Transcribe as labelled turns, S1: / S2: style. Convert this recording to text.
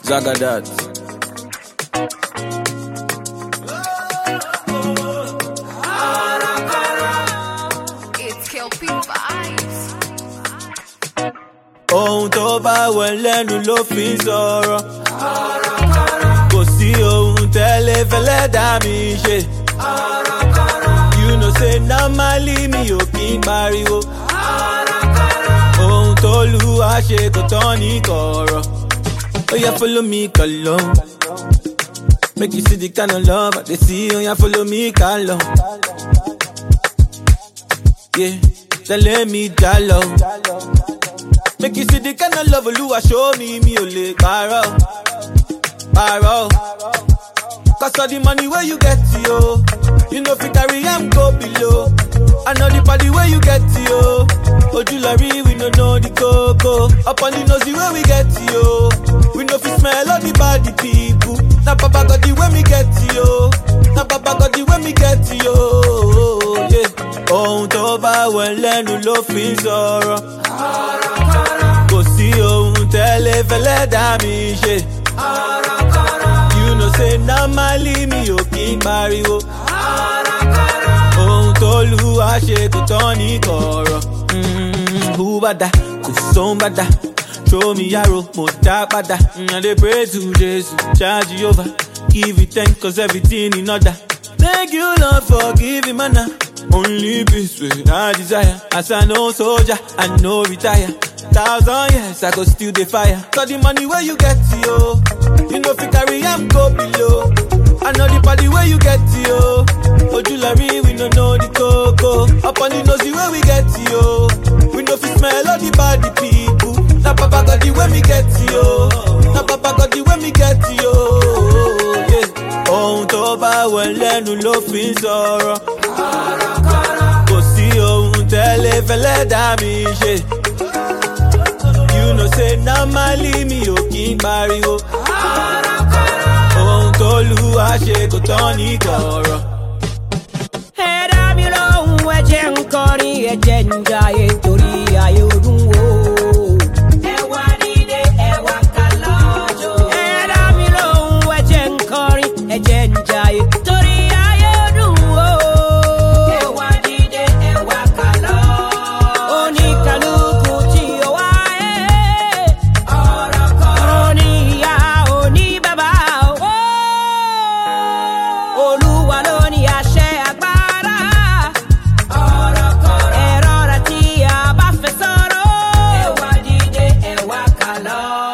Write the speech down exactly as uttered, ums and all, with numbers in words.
S1: Zagadat.
S2: It's Kelpie vibes.
S1: Ohun tó bá wẹ̀ lẹ́nu ló fi ń sọ̀rọ̀. Kò sí ohun tẹ́lẹ̀ fẹ́lẹ́ dá mi ṣe. You know say normally mi ò kí ń pariwo. Ohun tó lù wá ṣe kò tán ní kọ̀rọ̀. Oh yeah, follow me, call on. Make you see the kind of love I dey see. Oh yeah, follow me, call on. Yeah, tell me jalo. Make you see the kind of love Oluwa show me, me ole paro, paro. Cause all the money where you get to, yo, you know fi carry am go below. I know the body where you get to, yo. Ojulari, we no know the coco. Up on the nosy where we get to, yo. We know fi smell all the body people. Na Baba got the way me get to, yo. Na Baba got the way me get to, yo. Yeah. Ohun tó bá wẹ̀ lẹ́nu ló fi ń sọ̀rọ̀. Kò sí ohun tẹ́lẹ̀ fẹ́lẹ́ dá mi ṣe. You know say normally mi ò kí ń pariwo. Ohun tó lù wá ṣe kò tán ní kọ̀rọ̀. Who bada, kò sóhun bada. Show me arrow, mo dá padà. I dey pray to Jesus, charge you over. Give you thanks cause everything in order. Thank you Lord for giving manna. Only peace with I desire. As I know soldier, I know retire. Thousand years I go still the fire. So the money where you get to, yo, you know fi carry am go below. I know the body where you get to, yo. Ojulari, we no know the coco. Up on the nosy where we get to, yo. We know fi smell all the body people. Na Baba got the way me get to, yo. Na Baba got the way me get to, yo. Yeah. Ohun tó bá wẹ̀ lẹ́nu ló fi ń sọ̀rọ̀. Kò sí ohun tẹ́lẹ̀ fẹ́lẹ́ dá mi ṣe. You know say normally mi ò kí ń pariwo. Ohun tó lù wá ṣe kò tán ní kọ̀rọ̀.
S3: Ẹ̀dá mi lóhùn ẹ̀jẹ̀ ń kọrin ẹ̀jẹ̀ ń jayé torí ayé ọdún wo. Ẹ̀wà nílé ẹ̀wà kàlọ́jọ́. Ẹ̀dá mi lóhùn ẹ̀jẹ̀ ń kọrin ẹ̀jẹ̀ ń jayé torí ayé ọdún wo. Ẹ̀wà nílé ẹ̀wà kàlọ́. Oníkàlùkù tí ó wá ẹ̀. Ọ̀rọ̀ kọ̀rọ̀. Oníyá oní bàbá o. Olúwa ló ní àṣẹ agbára. Ọ̀rọ̀ kọ̀rọ̀. Ẹ̀rọ rẹ̀ tí a bá fẹ́ sọ̀rọ̀. Ẹ̀wà dìde ẹ̀wà kàlọ́.